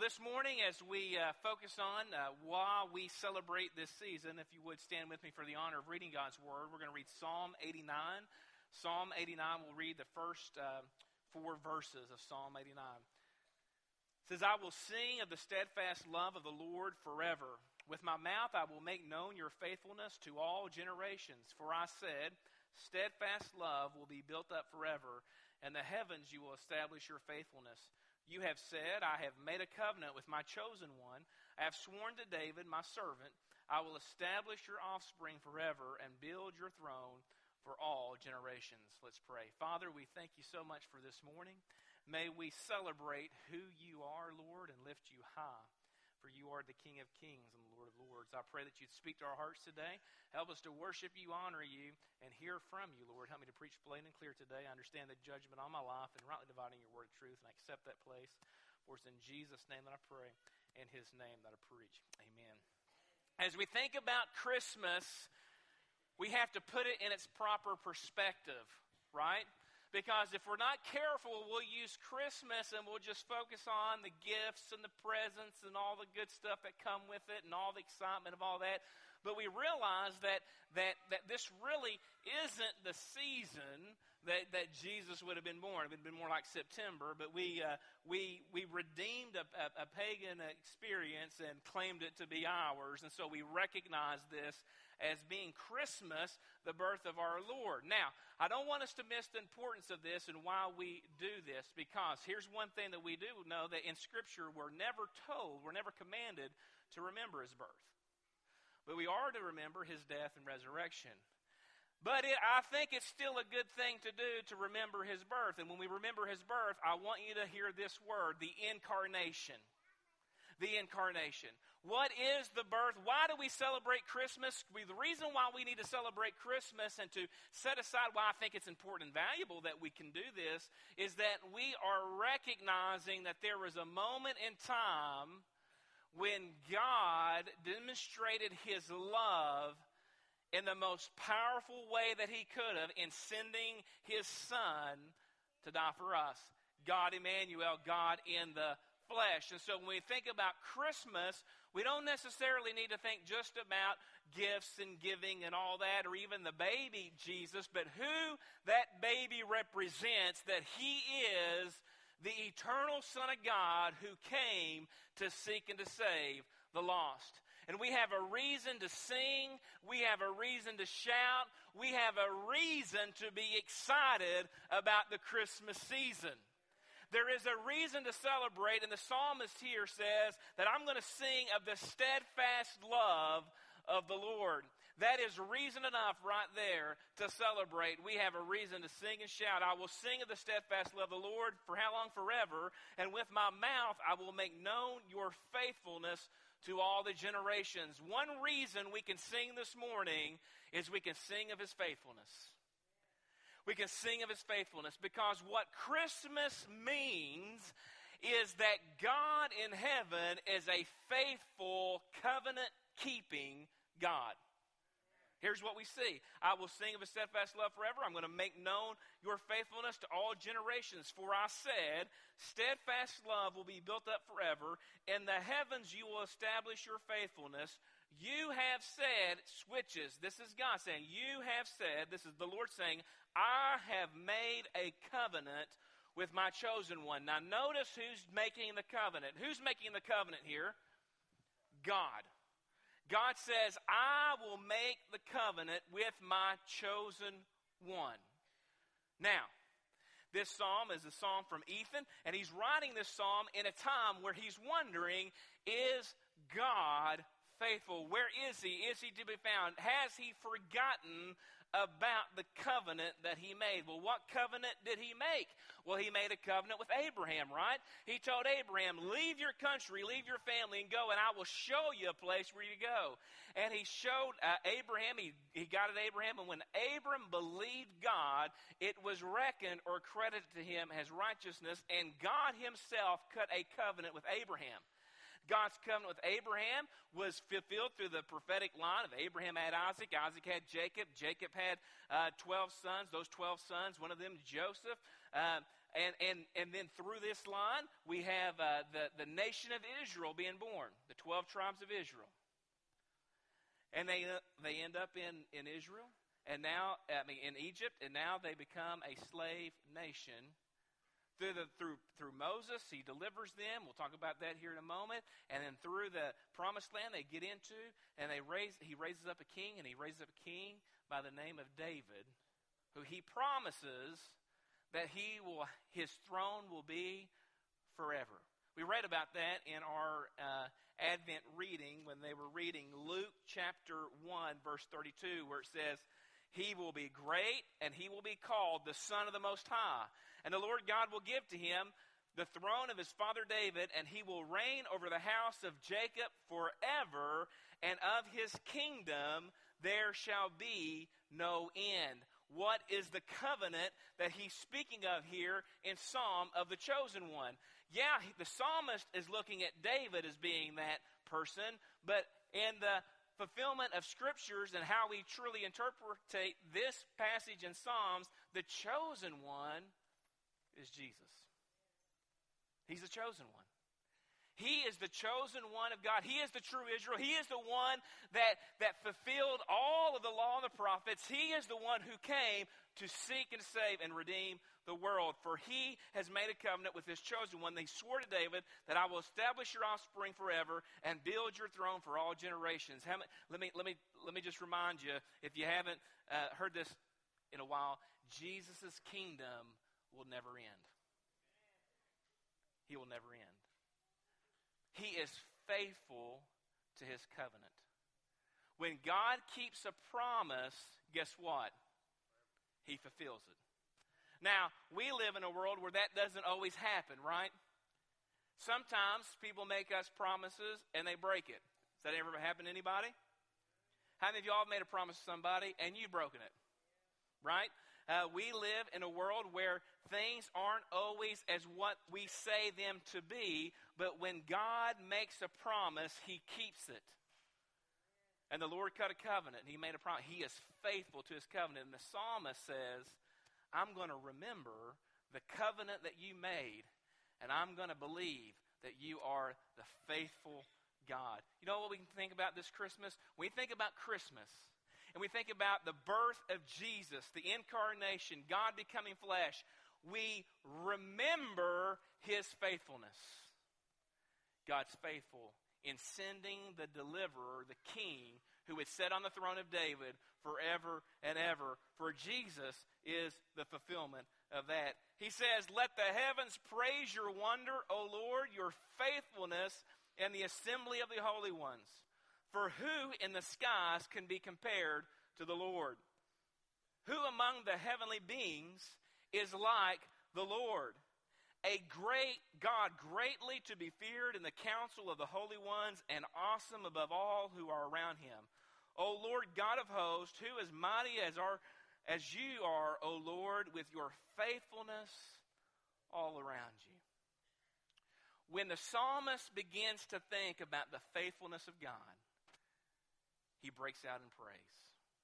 this morning, as we focus on why we celebrate this season, if you would stand with me for the honor of reading God's Word, we're going to read Psalm 89. Psalm 89, we'll read the first 4 verses of Psalm 89. It says, I will sing of the steadfast love of the Lord forever. With my mouth I will make known your faithfulness to all generations. For I said, steadfast love will be built up forever, and the heavens you will establish your faithfulness. You have said, I have made a covenant with my chosen one. I have sworn to David, my servant, I will establish your offspring forever and build your throne for all generations. Let's pray. Father, we thank you so much for this morning. May we celebrate who you are, Lord, and lift you high. For you are the King of kings and the Lord of lords. I pray that you'd speak to our hearts today. Help us to worship you, honor you, and hear from you, Lord. Help me to preach plain and clear today. I understand the judgment on my life and rightly dividing your word of truth, and I accept that place. For it's in Jesus' name that I pray, in his name that I preach. Amen. As we think about Christmas, we have to put it in its proper perspective, right? Because if we're not careful, we'll use Christmas and we'll just focus on the gifts and the presents and all the good stuff that come with it and all the excitement of all that. But we realize that this really isn't the season that Jesus would have been born. It would have been more like September, but we redeemed a pagan experience and claimed it to be ours. And so we recognize this as being Christmas, the birth of our Lord. Now, I don't want us to miss the importance of this and why we do this, because here's one thing that we do know, that in Scripture we're never commanded to remember his birth. But we are to remember his death and resurrection. But I think it's still a good thing to do to remember his birth. And when we remember his birth, I want you to hear this word, the incarnation. The incarnation. What is the birth? Why do we celebrate Christmas? The reason why we need to celebrate Christmas and to set aside why I think it's important and valuable that we can do this is that we are recognizing that there was a moment in time when God demonstrated his love in the most powerful way that he could have in sending his son to die for us. God Emmanuel, God in the flesh. And so when we think about Christmas, we don't necessarily need to think just about gifts and giving and all that, or even the baby Jesus, but who that baby represents, that he is the eternal Son of God who came to seek and to save the lost. And we have a reason to sing, we have a reason to shout, we have a reason to be excited about the Christmas season. There is a reason to celebrate, and the psalmist here says that I'm going to sing of the steadfast love of the Lord. That is reason enough right there to celebrate. We have a reason to sing and shout. I will sing of the steadfast love of the Lord for how long? Forever. And with my mouth I will make known your faithfulness to all the generations. One reason we can sing this morning is we can sing of his faithfulness. We can sing of his faithfulness, because what Christmas means is that God in heaven is a faithful, covenant-keeping God. Here's what we see. I will sing of his steadfast love forever. I'm going to make known your faithfulness to all generations. For I said, steadfast love will be built up forever. In the heavens you will establish your faithfulness. You have said, switches. This is God saying, you have said, this is the Lord saying, I have made a covenant with my chosen one. Now notice who's making the covenant. Who's making the covenant here? God. God says, I will make the covenant with my chosen one. Now, this psalm is a psalm from Ethan, and he's writing this psalm in a time where he's wondering, is God faithful? Where is he? Is he to be found? Has he forgotten about the covenant that he made? Well, what covenant did he make? Well, he made a covenant with Abraham, right? He told Abraham, leave your country, leave your family, and go, and I will show you a place where you go. And he showed Abraham, he guided Abraham, and when Abram believed God, it was reckoned or credited to him as righteousness, and God himself cut a covenant with Abraham. God's covenant with Abraham was fulfilled through the prophetic line of Abraham had Isaac, Isaac had Jacob, Jacob had 12 sons, those 12 sons, one of them Joseph. And then through this line, we have the nation of Israel being born, the 12 tribes of Israel. And they end up in Israel, and now, in Egypt, and now they become a slave nation. Through Moses, he delivers them. We'll talk about that here in a moment. And then through the promised land they get into, and he raises up a king, and he raises up a king by the name of David, who he promises that his throne will be forever. We read about that in our Advent reading when they were reading Luke chapter 1, verse 32, where it says, "He will be great, and he will be called the Son of the Most High. And the Lord God will give to him the throne of his father David, and he will reign over the house of Jacob forever, and of his kingdom there shall be no end." What is the covenant that he's speaking of here in Psalm of the chosen one? Yeah, the psalmist is looking at David as being that person, but in the fulfillment of scriptures and how we truly interpret this passage in Psalms, the chosen one is Jesus. He's the chosen one. He is the chosen one of God. He is the true Israel. He is the one that fulfilled all of the law and the prophets. He is the one who came to seek and save and redeem the world. For he has made a covenant with his chosen one. He swore to David that I will establish your offspring forever and build your throne for all generations. Let me just remind you, if you haven't heard this in a while, Jesus' kingdom will never end. He will never end. He is faithful to his covenant. When God keeps a promise, guess what? He fulfills it. Now, we live in a world where that doesn't always happen, right? Sometimes people make us promises and they break it. Has that ever happened to anybody? How many of y'all have made a promise to somebody and you've broken it? Right? We live in a world where things aren't always as what we say them to be, but when God makes a promise, he keeps it. And the Lord cut a covenant, and he made a promise. He is faithful to his covenant. And the psalmist says, I'm going to remember the covenant that you made, and I'm going to believe that you are the faithful God. You know what we can think about this Christmas? When we think about Christmas, and we think about the birth of Jesus, the incarnation, God becoming flesh, we remember his faithfulness. God's faithful in sending the deliverer, the king, who is set on the throne of David forever and ever. For Jesus is the fulfillment of that. He says, let the heavens praise your wonder, O Lord, your faithfulness and the assembly of the holy ones. For who in the skies can be compared to the Lord? Who among the heavenly beings is like the Lord? A great God, greatly to be feared in the council of the holy ones, and awesome above all who are around him. O Lord God of hosts, who is mighty as you are, O Lord, with your faithfulness all around you. When the psalmist begins to think about the faithfulness of God, he breaks out in praise.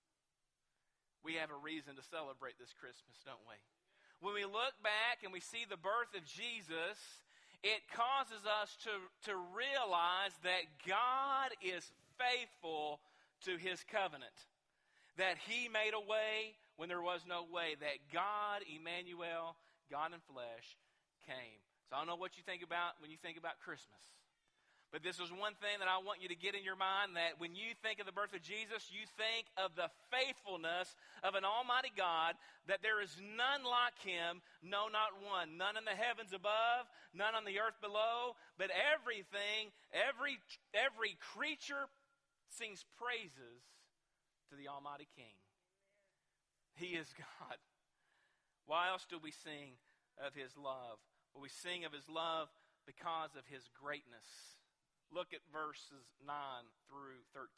We have a reason to celebrate this Christmas, don't we? When we look back and we see the birth of Jesus, it causes us to realize that God is faithful to his covenant. That he made a way when there was no way. That God, Emmanuel, God in flesh, came. So I don't know what you think about when you think about Christmas. But this is one thing that I want you to get in your mind, that when you think of the birth of Jesus, you think of the faithfulness of an almighty God, that there is none like him, no, not one. None in the heavens above, none on the earth below, but everything, every creature sings praises to the almighty King. He is God. Why else do we sing of his love? Well, we sing of his love because of his greatness. Look at verses 9 through 13.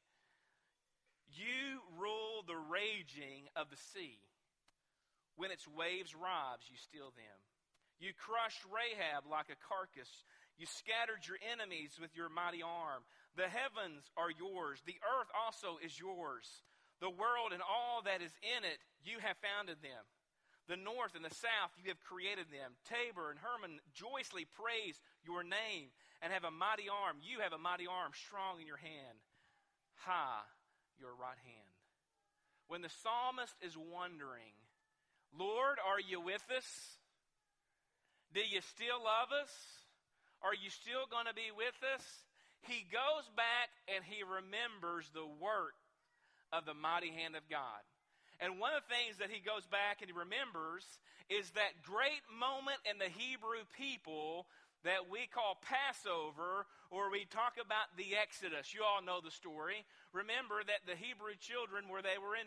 You rule the raging of the sea. When its waves rise, you still them. You crushed Rahab like a carcass. You scattered your enemies with your mighty arm. The heavens are yours. The earth also is yours. The world and all that is in it, you have founded them. The north and the south, you have created them. Tabor and Hermon joyously praise your name and have a mighty arm. You have a mighty arm strong in your hand. High your right hand. When the psalmist is wondering, Lord, are you with us? Do you still love us? Are you still going to be with us? He goes back and he remembers the work of the mighty hand of God. And one of the things that he goes back and he remembers is that great moment in the Hebrew people that we call Passover, or we talk about the Exodus. You all know the story. Remember that the Hebrew children, where they were in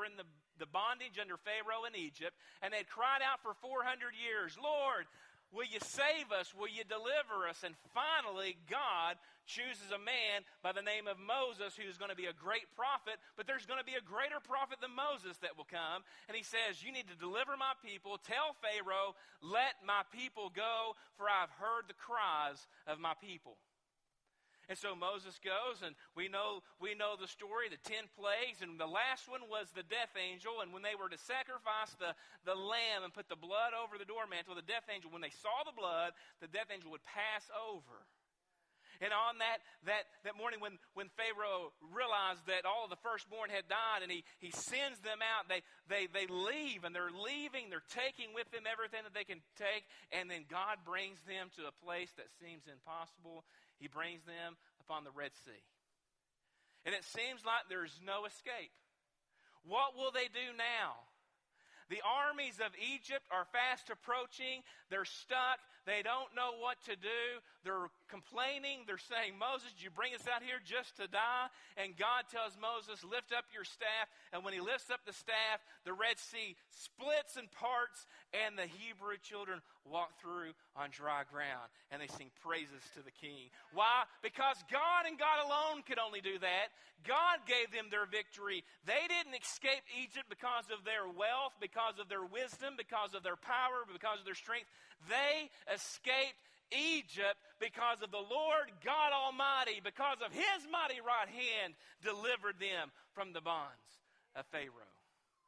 the bondage under Pharaoh in Egypt, and they cried out for 400 years, Lord, will you save us? Will you deliver us? And finally, God chooses a man by the name of Moses who's going to be a great prophet, but there's going to be a greater prophet than Moses that will come. And he says, you need to deliver my people. Tell Pharaoh, let my people go, for I've heard the cries of my people. And so Moses goes, and we know the story, the 10 plagues, and the last one was the death angel. And when they were to sacrifice the lamb and put the blood over the doormantle, the death angel, when they saw the blood, the death angel would pass over. And on that morning when Pharaoh realized that all of the firstborn had died and he sends them out, they leave, and they're leaving, they're taking with them everything that they can take, and then God brings them to a place that seems impossible. He brings them upon the Red Sea. And it seems like there's no escape. What will they do now? The armies of Egypt are fast approaching. They're stuck. They don't know what to do. They're complaining. They're saying, Moses, did you bring us out here just to die? And God tells Moses, lift up your staff. And when he lifts up the staff, the Red Sea splits and parts, and the Hebrew children walk through on dry ground. And they sing praises to the King. Why? Because God and God alone could only do that. God gave them their victory. They didn't escape Egypt because of their wealth, because of their wisdom, because of their power, because of their strength. They escaped Egypt because of the Lord God Almighty, because of His mighty right hand delivered them from the bonds of Pharaoh.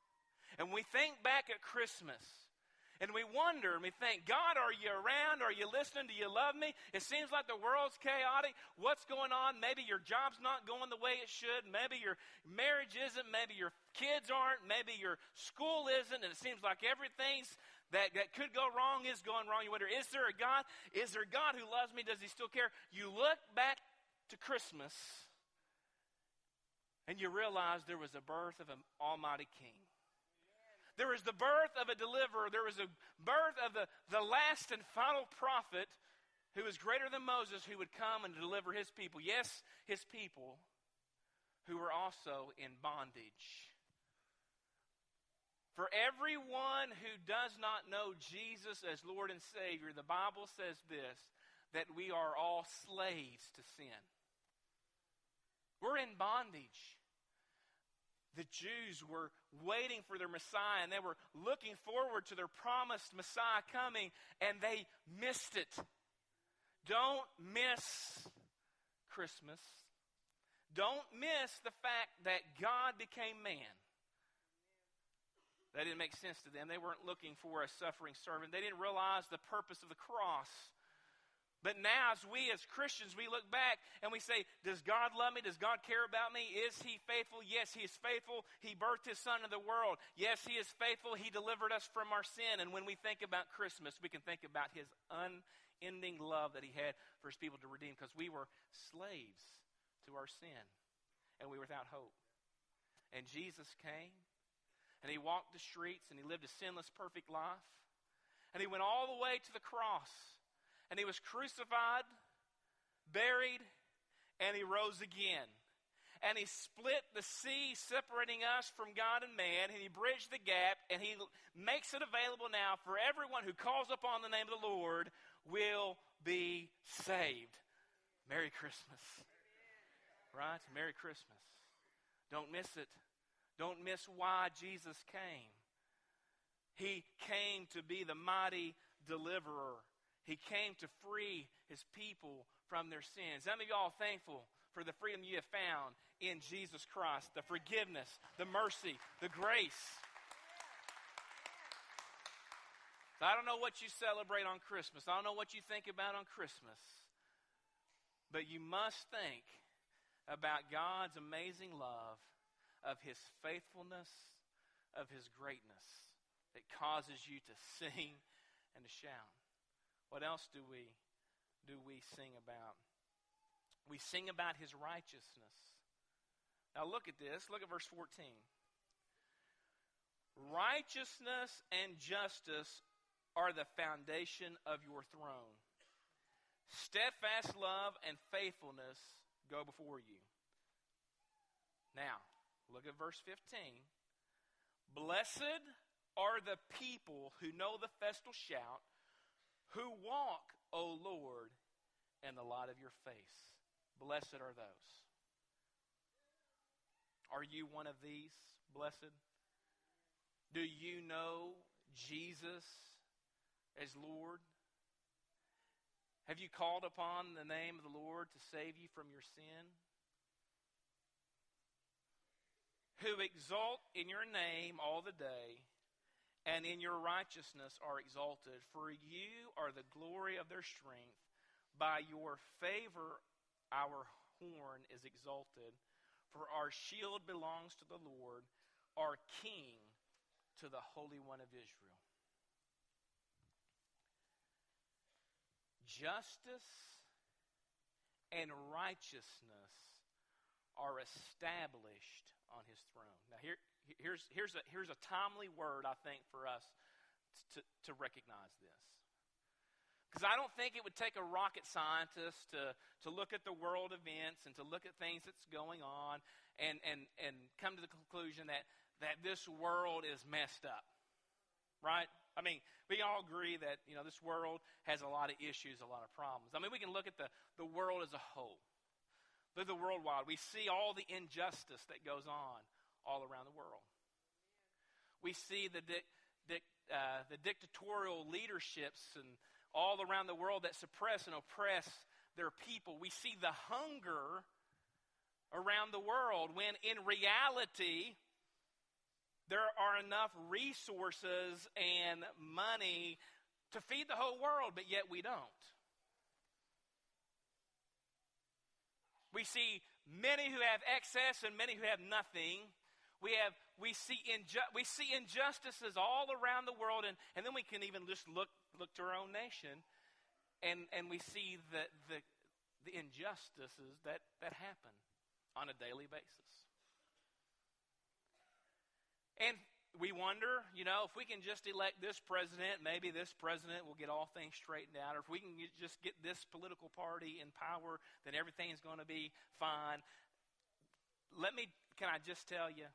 And we think back at Christmas, and we wonder, and we think, God, are you around? Are you listening? Do you love me? It seems like the world's chaotic. What's going on? Maybe your job's not going the way it should. Maybe your marriage isn't. Maybe your kids aren't. Maybe your school isn't. And it seems like everything's that could go wrong is going wrong. You wonder, is there a God? Is there a God who loves me? Does He still care? You look back to Christmas, and you realize there was a birth of an almighty King. There was the birth of a deliverer. There was a birth of the last and final prophet who was greater than Moses, who would come and deliver His people. Yes, His people who were also in bondage. For everyone who does not know Jesus as Lord and Savior, the Bible says this, that we are all slaves to sin. We're in bondage. The Jews were waiting for their Messiah, and they were looking forward to their promised Messiah coming, and they missed it. Don't miss Christmas. Don't miss the fact that God became man. That didn't make sense to them. They weren't looking for a suffering servant. They didn't realize the purpose of the cross. But now, as we as Christians, we look back and we say, does God love me? Does God care about me? Is He faithful? Yes, He is faithful. He birthed His Son in the world. Yes, He is faithful. He delivered us from our sin. And when we think about Christmas, we can think about His unending love that He had for His people to redeem, because we were slaves to our sin and we were without hope. And Jesus came, and He walked the streets, and He lived a sinless, perfect life. And He went all the way to the cross. And He was crucified, buried, and He rose again. And He split the sea separating us from God and man, and He bridged the gap, and He makes it available now for everyone who calls upon the name of the Lord will be saved. Merry Christmas. Right? Merry Christmas. Don't miss it. Don't miss why Jesus came. He came to be the mighty deliverer. He came to free His people from their sins. How many of y'all are thankful for the freedom you have found in Jesus Christ? The forgiveness, the mercy, the grace. So I don't know what you celebrate on Christmas. I don't know what you think about on Christmas. But you must think about God's amazing love, of His faithfulness, of His greatness that causes you to sing and to shout. What else do we sing about? We sing about His righteousness. Now look at this. Look at verse 14. Righteousness and justice are the foundation of your throne. Steadfast love and faithfulness go before you. Now, look at verse 15. Blessed are the people who know the festal shout, who walk, O Lord, in the light of your face. Blessed are those. Are you one of these blessed? Do you know Jesus as Lord? Have you called upon the name of the Lord to save you from your sin? Who exalt in your name all the day, and in your righteousness are exalted. For you are the glory of their strength. By your favor our horn is exalted. For our shield belongs to the Lord, our King, to the Holy One of Israel. Justice and righteousness are established on His throne. Now here's a timely word, I think, for us to recognize this. Because I don't think it would take a rocket scientist to look at the world events and to look at things that's going on and come to the conclusion that this world is messed up. Right? I mean, we all agree that, this world has a lot of issues, a lot of problems. I mean, we can look at the world as a whole. Look at the world wide. We see all the injustice that goes on all around the world. We see the dictatorial leaderships and all around the world that suppress and oppress their people. We see the hunger around the world when in reality there are enough resources and money to feed the whole world, but yet we don't. We see many who have excess and many who have nothing. We see injustices all around the world, and then we can even just look to our own nation, and we see the injustices that happen on a daily basis. And we wonder, if we can just elect this president, maybe this president will get all things straightened out. Or if we can just get this political party in power, then everything's going to be fine. Can I just tell you?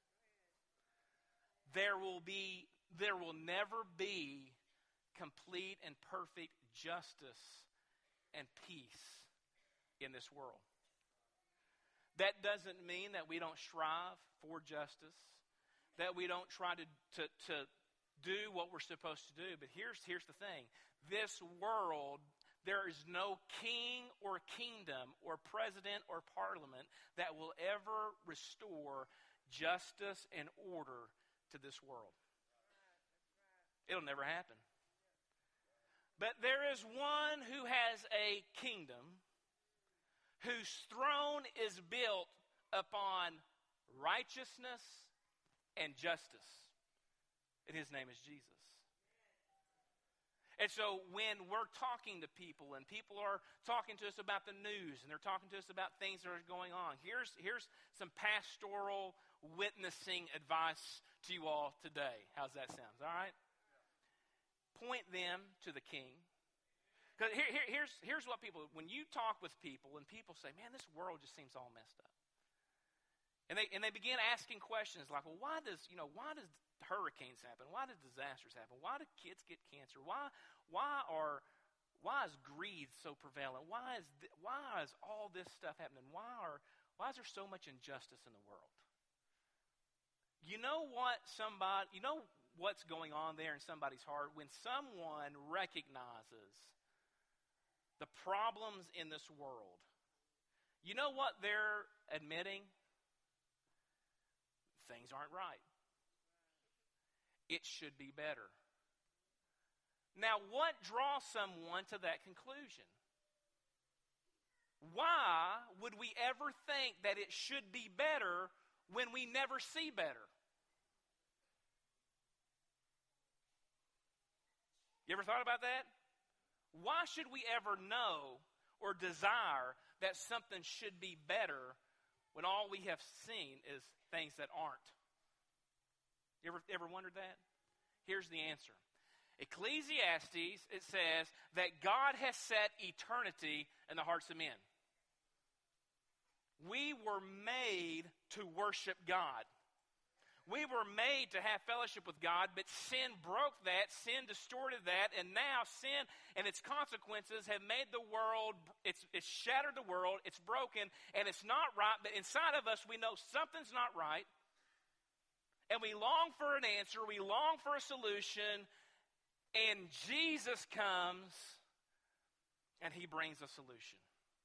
There will never be complete and perfect justice and peace in this world. That doesn't mean that we don't strive for justice, that we don't try to do what we're supposed to do. But here's the thing. This world, there is no king or kingdom or president or parliament that will ever restore justice and order to this world. It'll never happen. But there is one who has a kingdom whose throne is built upon righteousness and justice. And His name is Jesus. And so when we're talking to people and people are talking to us about the news and they're talking to us about things that are going on, here's some pastoral witnessing advice to you all today. How's that sound? All right? Point them to the King. Because here's what people, when you talk with people and people say, man, this world just seems all messed up. And they begin asking questions like, well, why does hurricanes happen? Why do disasters happen? Why do kids get cancer? Why is greed so prevalent? Why is all this stuff happening? Why is there so much injustice in the world? You know what's going on there in somebody's heart when someone recognizes the problems in this world. You know what they're admitting? Things aren't right. It should be better. Now, what draws someone to that conclusion? Why would we ever think that it should be better when we never see better? You ever thought about that? Why should we ever know or desire that something should be better when all we have seen is things that aren't? You ever wondered that? Here's the answer. Ecclesiastes, it says that God has set eternity in the hearts of men. We were made to worship God. We were made to have fellowship with God, but sin broke that, sin distorted that, and now sin and its consequences have made the world, it's shattered the world, it's broken, and it's not right, but inside of us we know something's not right, and we long for an answer, we long for a solution, and Jesus comes, and He brings a solution.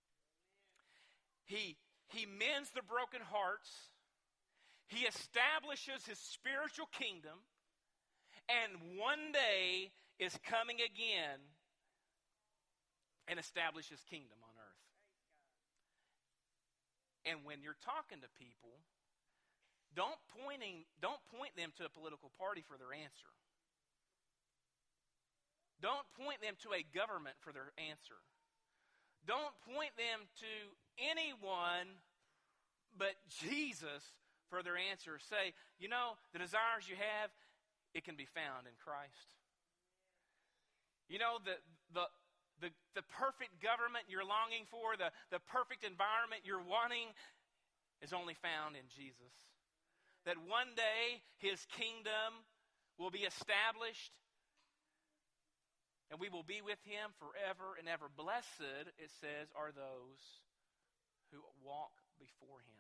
He mends the broken hearts. He establishes His spiritual kingdom, and one day is coming again and establish His kingdom on earth. And when you're talking to people, don't point them to a political party for their answer. Don't point them to a government for their answer. Don't point them to anyone but Jesus for their answer. Say, the desires you have, it can be found in Christ. The perfect government you're longing for, the perfect environment you're wanting is only found in Jesus. That one day His kingdom will be established and we will be with Him forever and ever. Blessed, it says, are those who walk before Him.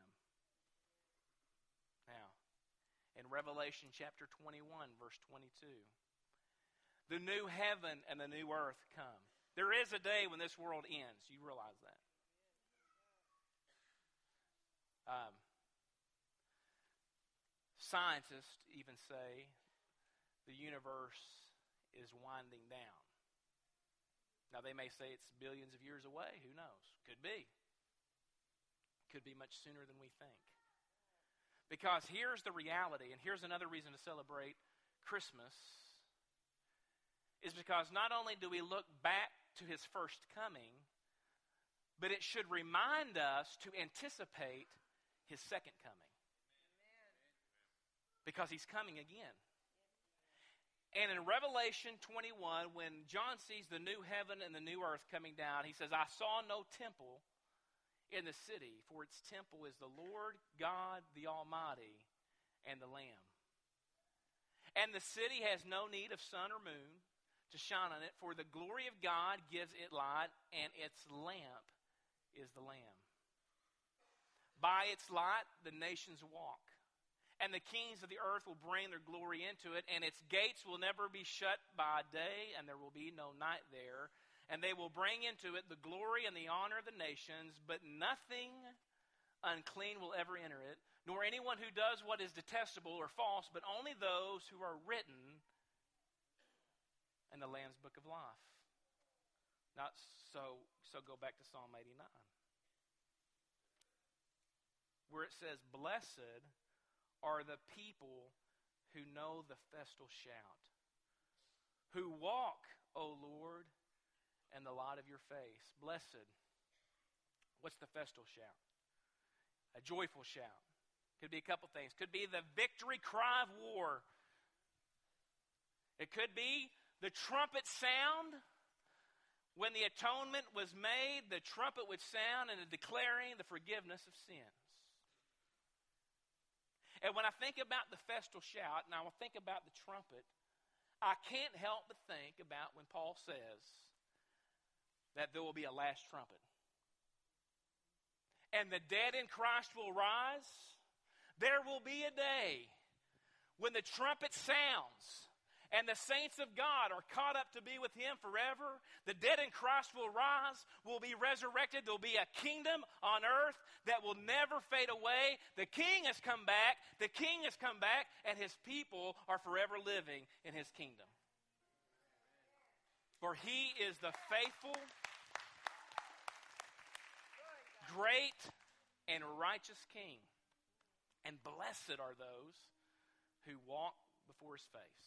Now, in Revelation chapter 21, verse 22, the new heaven and the new earth come. There is a day when this world ends. You realize that? Scientists even say the universe is winding down. Now, they may say it's billions of years away. Who knows? Could be. Could be much sooner than we think. Because here's the reality, and here's another reason to celebrate Christmas, is because not only do we look back to His first coming, but it should remind us to anticipate His second coming. Because He's coming again. And in Revelation 21, when John sees the new heaven and the new earth coming down, he says, I saw no temple in the city, for its temple is the Lord God, the Almighty, and the Lamb. And the city has no need of sun or moon to shine on it, for the glory of God gives it light, and its lamp is the Lamb. By its light the nations walk, and the kings of the earth will bring their glory into it, and its gates will never be shut by day, and there will be no night there. And they will bring into it the glory and the honor of the nations, but nothing unclean will ever enter it, nor anyone who does what is detestable or false, but only those who are written in the Lamb's book of life. Not so go back to Psalm 89, where it says, Blessed are the people who know the festal shout, who walk, O Lord, in the light of your face. Blessed. What's the festal shout? A joyful shout. Could be a couple things. Could be the victory cry of war. It could be the trumpet sound. When the atonement was made, the trumpet would sound and declaring the forgiveness of sins. And when I think about the festal shout, and I will think about the trumpet, I can't help but think about when Paul says that there will be a last trumpet. And the dead in Christ will rise. There will be a day when the trumpet sounds and the saints of God are caught up to be with Him forever. The dead in Christ will rise, will be resurrected. There will be a kingdom on earth that will never fade away. The King has come back. The King has come back, and His people are forever living in His kingdom. For he is the faithful, great, and righteous King. And blessed are those who walk before his face.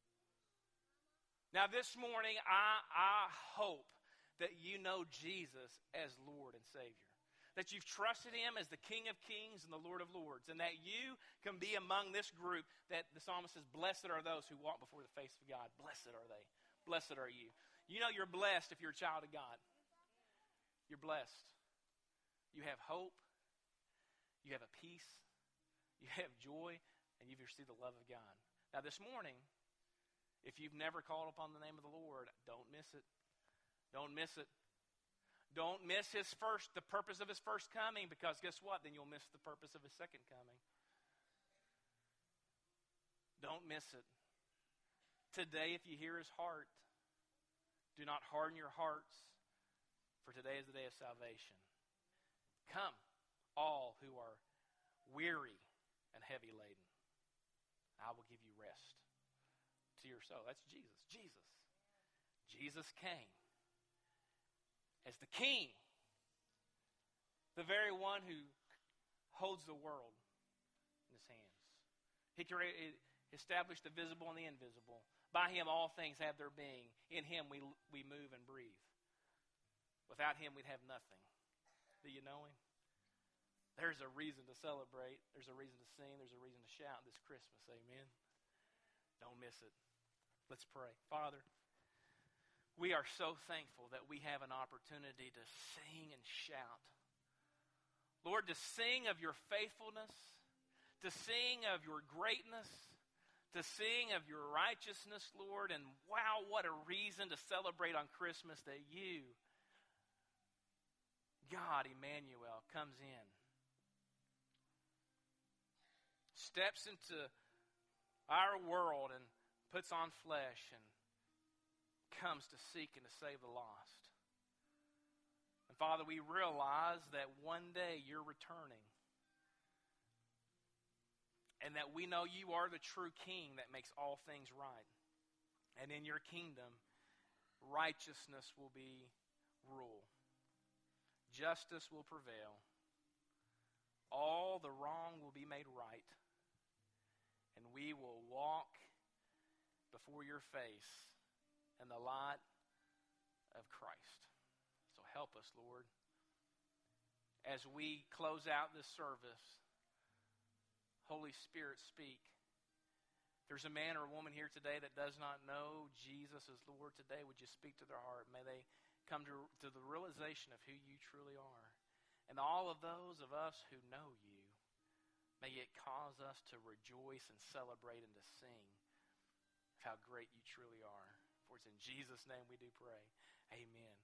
Now this morning, I hope that you know Jesus as Lord and Savior. That you've trusted him as the King of Kings and the Lord of Lords. And that you can be among this group that the psalmist says, blessed are those who walk before the face of God. Blessed are they. Blessed are you. You know you're blessed if you're a child of God. You're blessed. You have hope. You have a peace. You have joy. And you've received the love of God. Now this morning, if you've never called upon the name of the Lord, don't miss it. Don't miss it. Don't miss the purpose of his first coming, because guess what? Then you'll miss the purpose of his second coming. Don't miss it. Today, if you hear his heart, do not harden your hearts, for today is the day of salvation. Come, all who are weary and heavy laden. I will give you rest to your soul. That's Jesus. Jesus came as the King, the very one who holds the world in his hands. He established the visible and the invisible. By him all things have their being. In him we move and breathe. Without him we'd have nothing. Do you know him? There's a reason to celebrate. There's a reason to sing. There's a reason to shout this Christmas. Amen. Don't miss it. Let's pray. Father, we are so thankful that we have an opportunity to sing and shout. Lord, to sing of your faithfulness, to sing of your greatness, to sing of your righteousness, Lord. And wow, what a reason to celebrate on Christmas that you, God Emmanuel, comes in, steps into our world and puts on flesh and comes to seek and to save the lost. And Father, we realize that one day you're returning. And that we know you are the true King that makes all things right. And in your kingdom, righteousness will be rule. Justice will prevail. All the wrong will be made right. And we will walk before your face in the light of Christ. So help us, Lord. As we close out this service, Holy Spirit, speak. If there's a man or a woman here today that does not know Jesus as Lord today, would you speak to their heart? May they come to the realization of who you truly are. And all of those of us who know you, may it cause us to rejoice and celebrate and to sing of how great you truly are. For it's in Jesus' name we do pray. Amen.